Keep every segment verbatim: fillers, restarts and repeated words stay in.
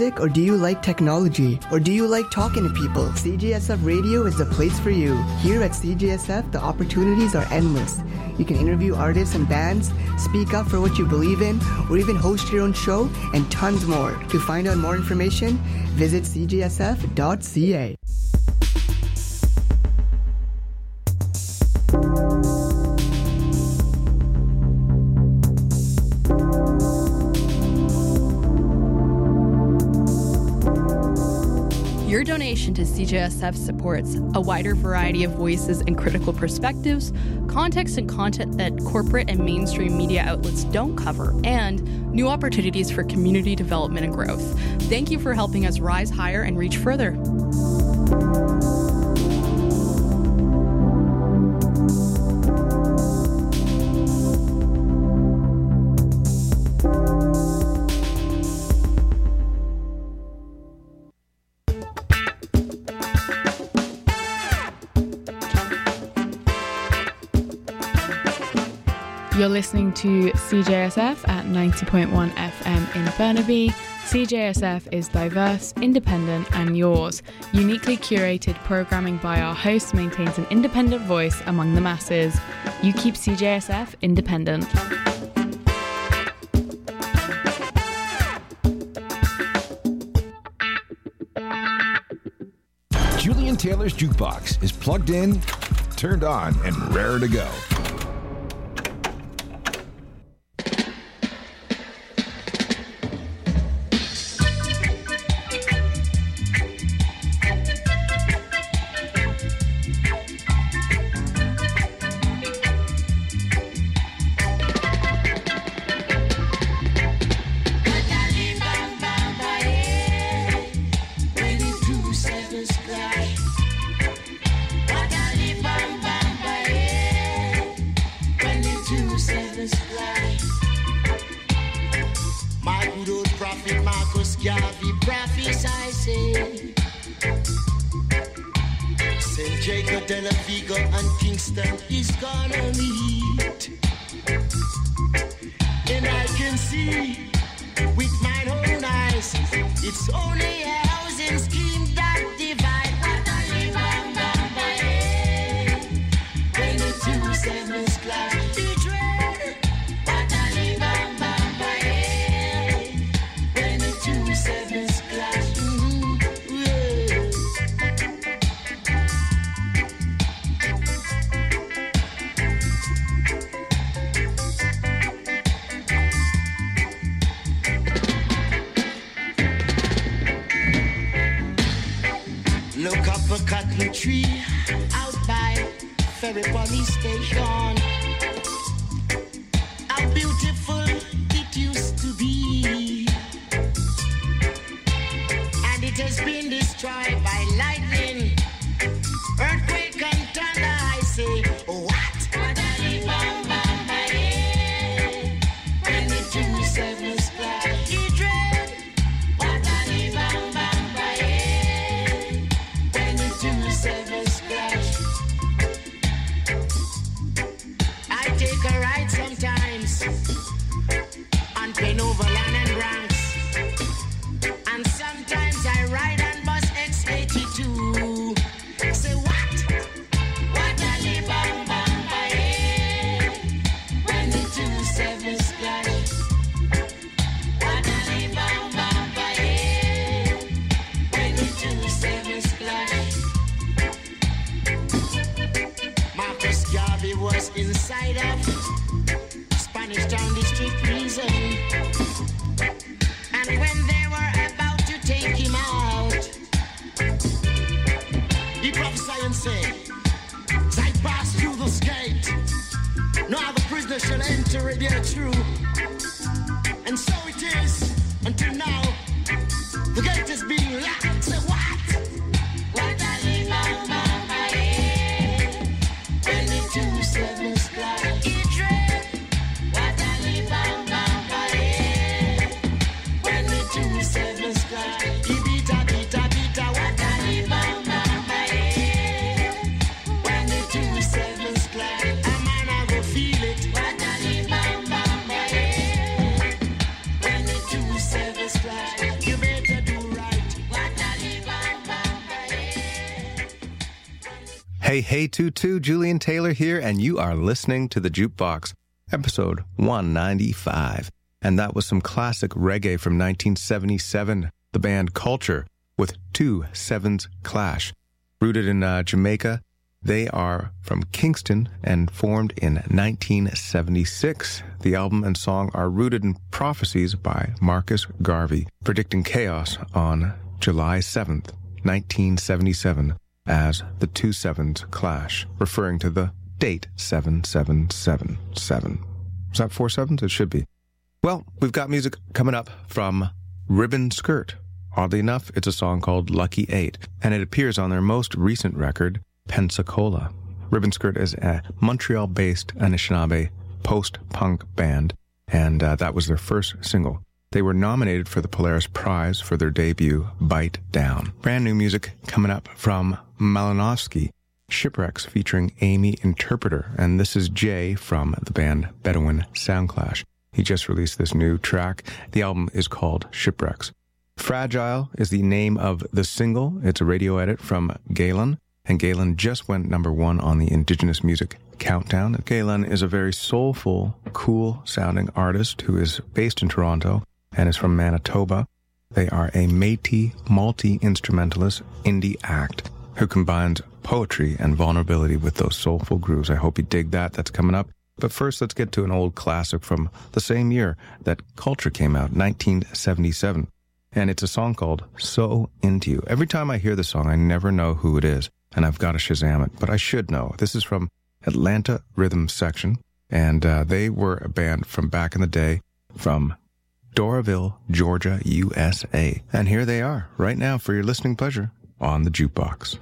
Or do you like technology? Or do you like talking to people? C J S F Radio is the place for you. Here at C J S F, the opportunities are endless. You can interview artists and bands, speak up for what you believe in, or even host your own show, and tons more. To find out more information, visit c j s f dot c a. Your donation to C J S F supports a wider variety of voices and critical perspectives, context and content that corporate and mainstream media outlets don't cover, and new opportunities for community development and growth. Thank you for helping us rise higher and reach further. You're listening to C J S F at ninety point one F M in Burnaby. C J S F is diverse, independent and yours. Uniquely curated programming by our hosts maintains an independent voice among the masses. You keep C J S F independent. Julian Taylor's Jukebox is plugged in, turned on, and raring to go. And sometimes I ride and bus X eighty-two. Hey, hey, Tutu, Julian Taylor here, and you are listening to The Jukebox, episode one ninety-five. And that was some classic reggae from nineteen seventy-seven, the band Culture, with Two Sevens Clash. Rooted in uh, Jamaica, they are from Kingston and formed in nineteen seventy-six. The album and song are rooted in prophecies by Marcus Garvey, predicting chaos on July seventh, nineteen seventy-seven, as the Two Sevens Clash, referring to the date seven seven seven seven. Is that four sevens? It should be. Well, we've got music coming up from Ribbon Skirt. Oddly enough, it's a song called Lucky Eight, and it appears on their most recent record, Pensacola. Ribbon Skirt is a Montreal-based Anishinaabe post-punk band, and uh, that was their first single. They were nominated for the Polaris Prize for their debut, Bite Down. Brand new music coming up from Malinowski, Shipwrecks featuring Amy Interpreter, and this is Jay from the band Bedouin Soundclash. He just released this new track. The album is called Shipwrecks. Fragile is the name of the single. It's a radio edit from Galen, and Galen just went number one on the Indigenous Music Countdown. Galen is a very soulful, cool-sounding artist who is based in Toronto and is from Manitoba. They are a Métis multi-instrumentalist indie act who combines poetry and vulnerability with those soulful grooves. I hope you dig that. That's coming up. But first, let's get to an old classic from the same year that Culture came out, nineteen seventy-seven. And it's a song called So Into You. Every time I hear the song, I never know who it is, and I've got to Shazam it. But I should know. This is from Atlanta Rhythm Section, and uh, they were a band from back in the day from Doraville, Georgia, U S A. And here they are, right now, for your listening pleasure on The Jukebox.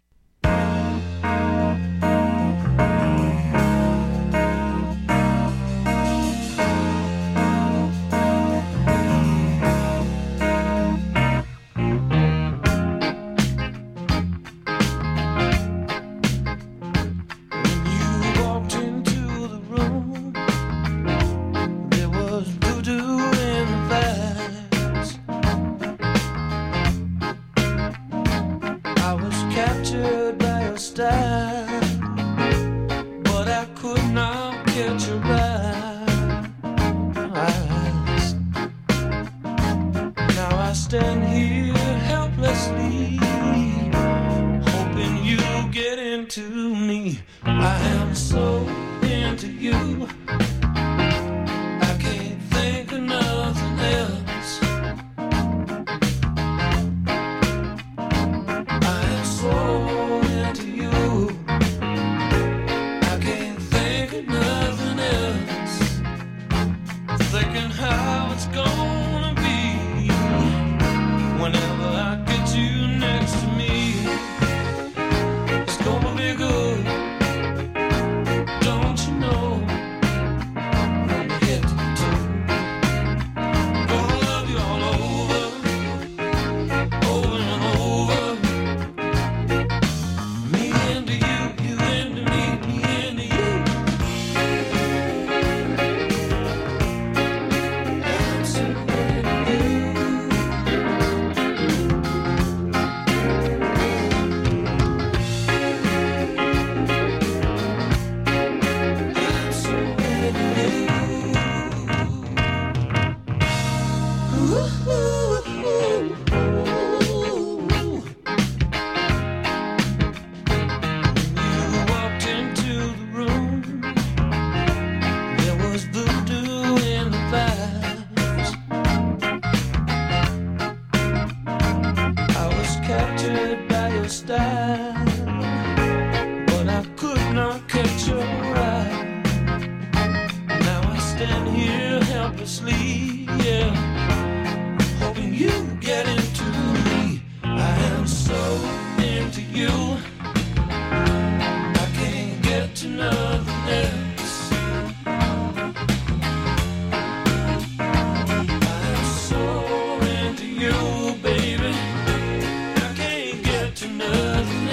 Baby, I can't get to nothing.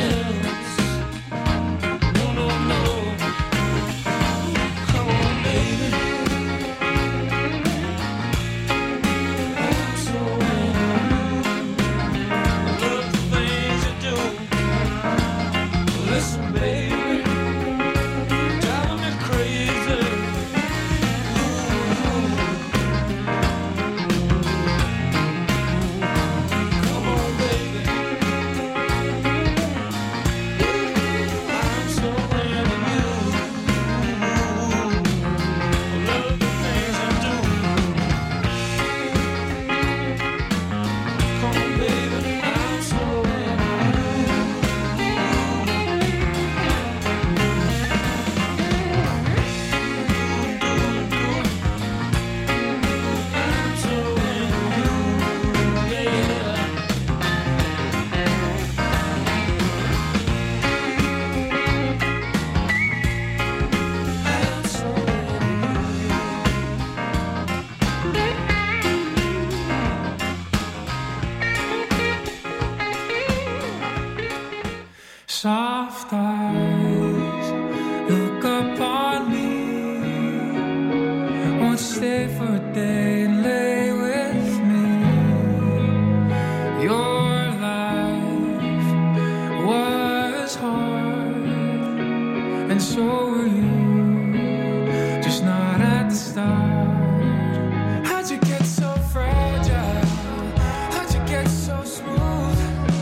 Soft eyes look upon me. Won't you stay for a day and lay with me? Your life was hard, and so were you, just not at the start. How'd you get so fragile? How'd you get so smooth?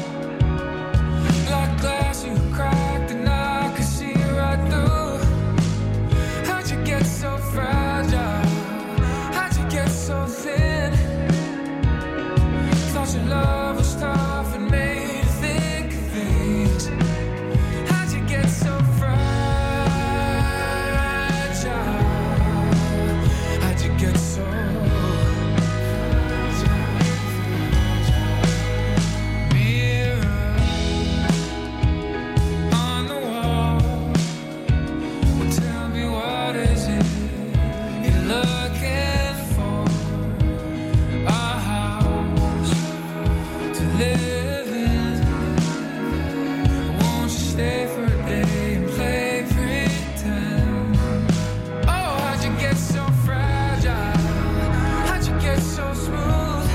Like glass you cracked and I could see right through. How'd you get so fragile? How'd you get so thin? Thought your love was tough and made you think of things. How'd you get so fragile? How'd you get so mirror on the wall? Well, tell me, what is it you're looking for? A house to live in. Won't you stay for a day and play pretend? Oh, how'd you get so fragile? How'd you get so smooth?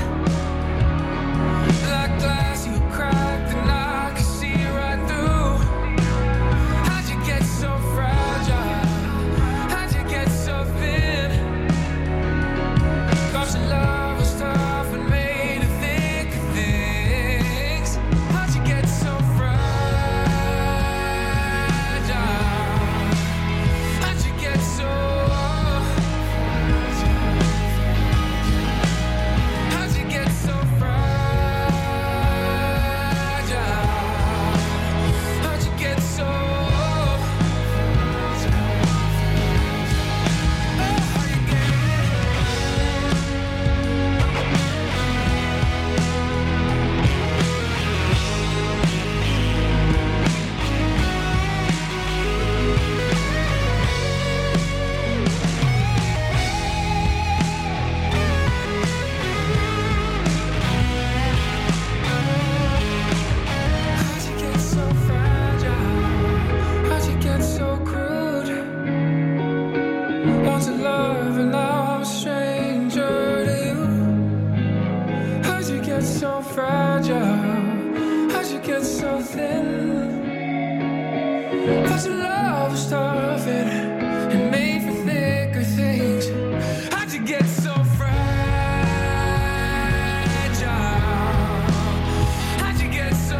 Like glass you cracked and I could see right through. How'd you get so fragile? How'd you get so thin? Thought your love was tough and made you think of things. How'd you get so fragile? How'd you get so How'd you get so fragile? How'd you get so How'd you get so fragile? How'd you get so crude? Want to love and now I'm a stranger to you. How'd you get so fragile? How'd you get so thin? Thought your love was tough and, and made for thicker things. How'd you get so fragile? How'd you get so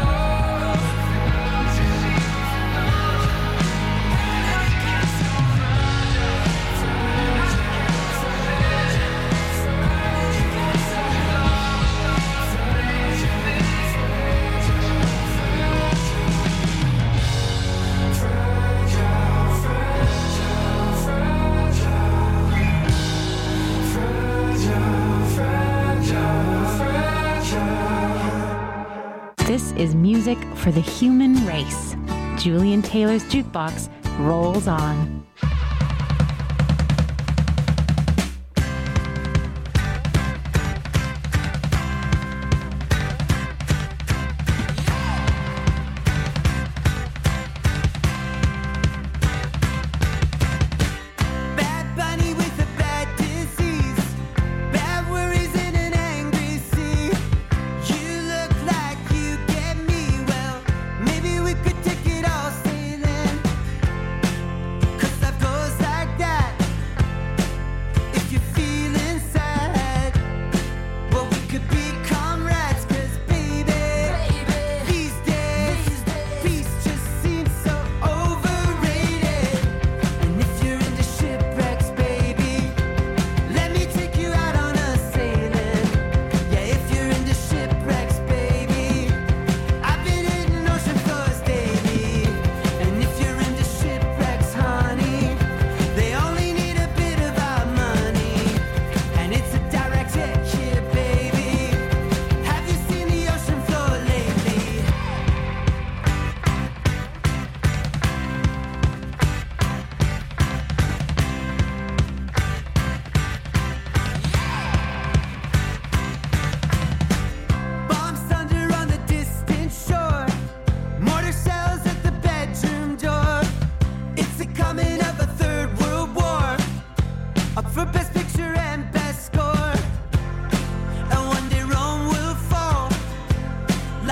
This is music for the human race. Julian Taylor's Jukebox rolls on. Bad bunny with a bad disease, bad worries in an angry sea. You look like you get me, well, maybe we could take it all sailing. 'Cause I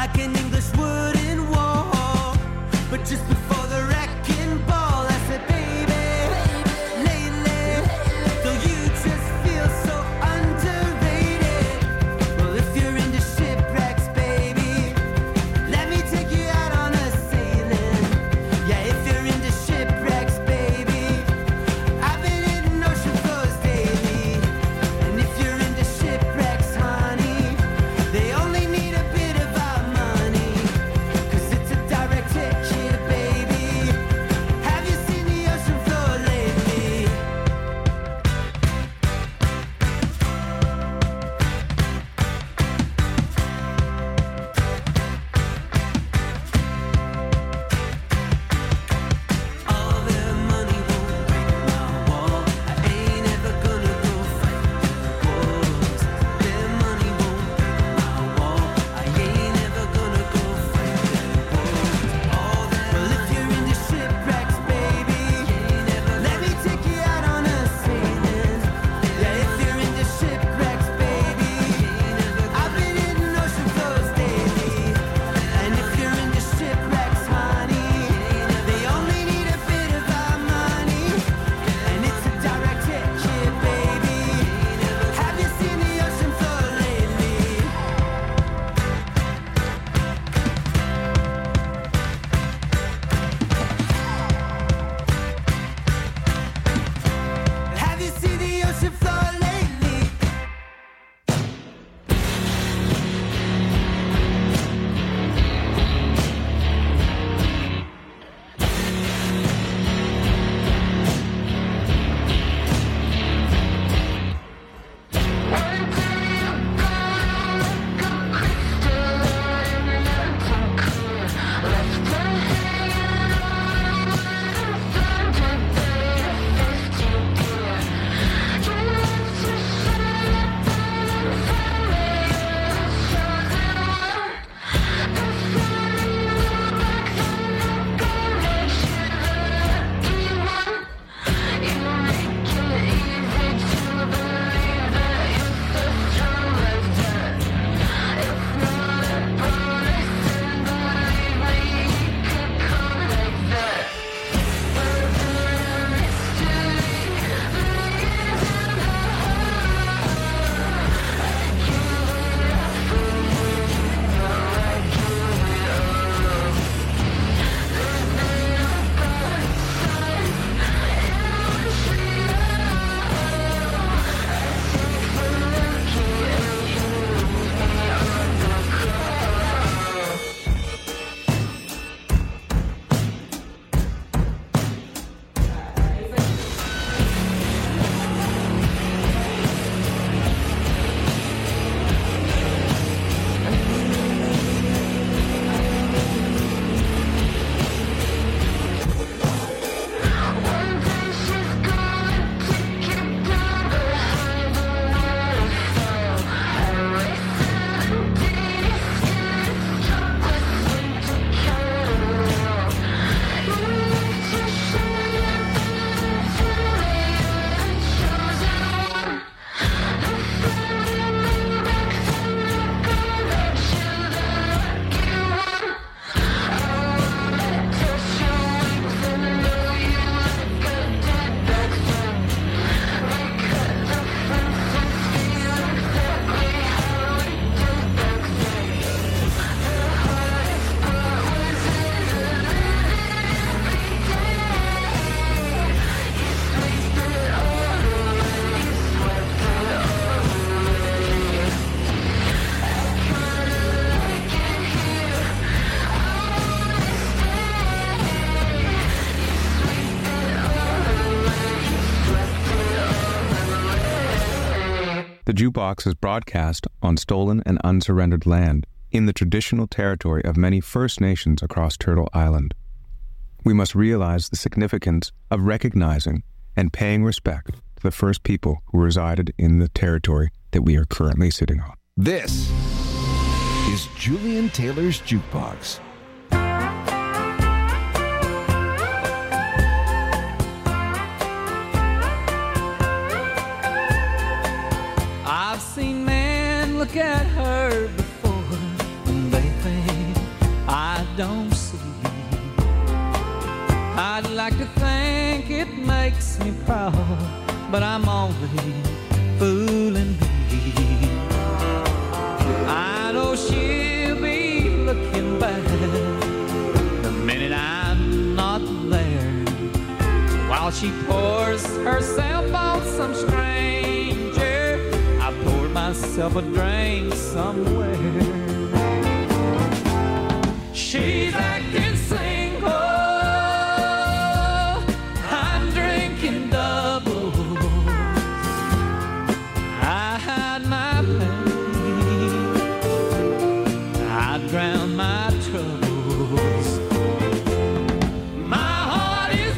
like an English wooden wall. But just before the wrecking ball, I said, baby, lately, though you just feel so underrated. Well, if you're into shipwrecks, baby, let me take you out on a sailing. Yeah, if you're into shipwrecks, baby, I've been hitting ocean floors daily. And if you're into shipwrecks, honey, they only need a bit of our money. 'Cause it's a direct ticket, baby. Have you seen the ocean floor lately? All their money won't break my wall. I ain't ever gonna go fight the wars. Their money won't break my wall. I ain't ever gonna go fight the wars. All their well, if you're into shipwrecks, baby, let me take you out on a sailing. Yeah, if you're into shipwrecks, baby, I've been hitting ocean floors daily. And if you're into shipwrecks, honey, they only need a bit of our money. And it's a direct ticket, baby. Have you seen the ocean floor lately? Have you seen the ocean floor lately? The Jukebox is broadcast on stolen and unsurrendered land in the traditional territory of many First Nations across Turtle Island. We must realize the significance of recognizing and paying respect to the first people who resided in the territory that we are currently sitting on. This is Julian Taylor's Jukebox. I've seen men look at her before and they think like to think it makes me proud, but I'm only fooling me. I know she'll be looking back the minute I'm not there, while she pours herself on some stranger. I poured myself a drink somewhere. She's acting single, I'm drinking doubles. I hide my pain, I drown my troubles. My heart is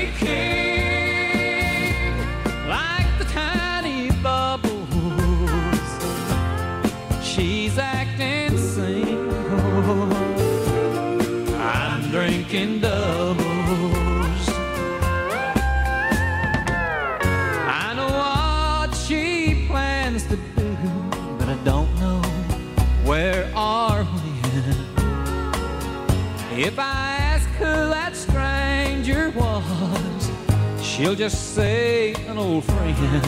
breaking like the tiny bubbles. She's acting single, I'm drinking doubles. I know what she plans to do, but I don't know where or when. If I ask who that stranger was, she'll just say an old friend.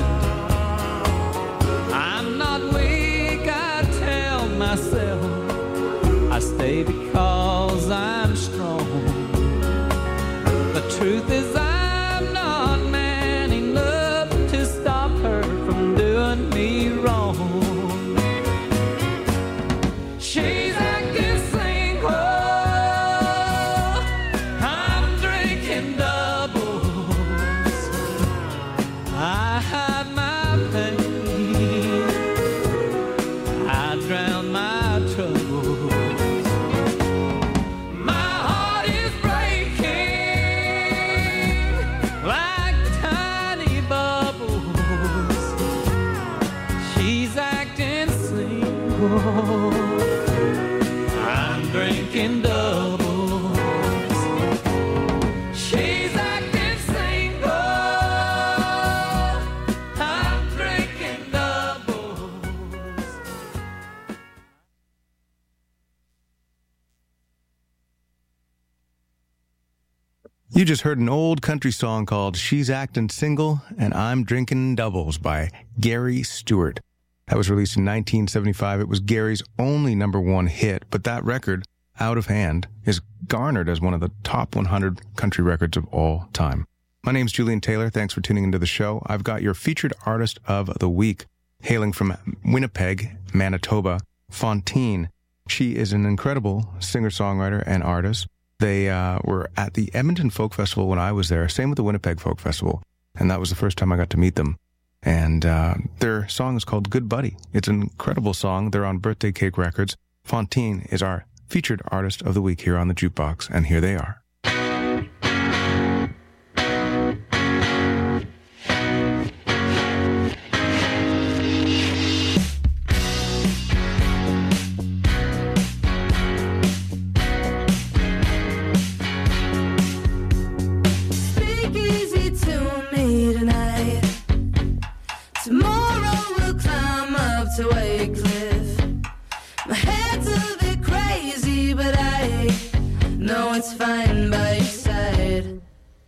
I'm not weak, I tell myself. I stay because I'm strong. The truth is I'm not man enough to stop her from doing me wrong. She's acting single, I'm drinking doubles. I hide my pain, I drown my troubles. I'm drinking doubles. She's acting single, I'm drinking doubles. You just heard an old country song called She's Actin' Single and I'm Drinking Doubles by Gary Stewart. That was released in nineteen seventy-five. It was Gary's only number one hit, but that record, Out of Hand, is garnered as one of the top one hundred country records of all time. My name's Julian Taylor. Thanks for tuning into the show. I've got your featured artist of the week, hailing from Winnipeg, Manitoba, Fontaine. She is an incredible singer-songwriter and artist. They uh, were at the Edmonton Folk Festival when I was there, same with the Winnipeg Folk Festival, and that was the first time I got to meet them. And uh, their song is called Good Buddy. It's an incredible song. They're on Birthday Cake Records. Fontaine is our featured artist of the week here on the Jukebox, and here they are. Speak easy to me tonight. Tomorrow we'll climb up to Wycliffe. My head's a bit crazy, but I know it's fine by your side.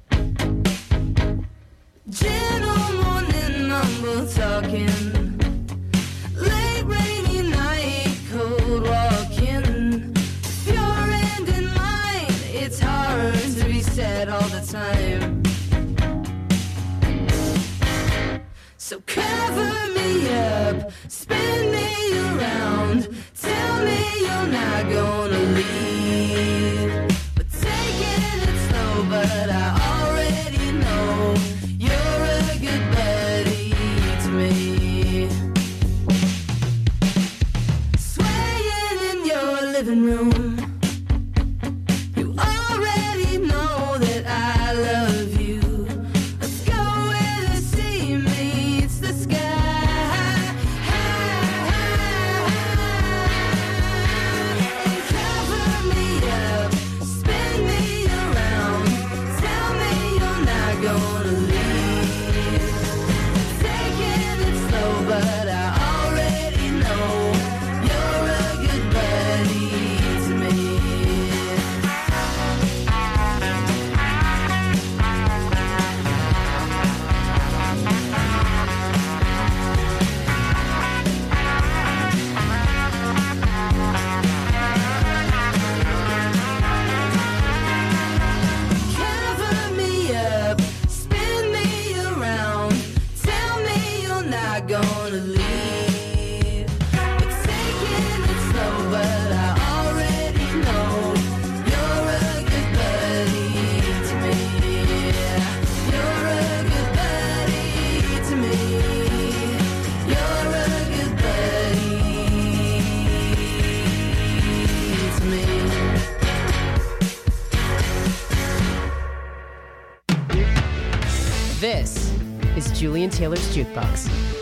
Gentle morning, humble talking. Late rainy night, cold walking. If your end in mine, it's hard to be said all the time. So cover me up, spin me around, tell me you're not gonna leave. But taking it slow, but I already know you're a good buddy to me. Swaying in your living room, you already know that I love you. Let's go where the sea meets the sky. And cover me up, spin me around, tell me you're not gonna leave. Taking it slow, but I already know you're a good buddy to me. Julian Taylor's Jukebox.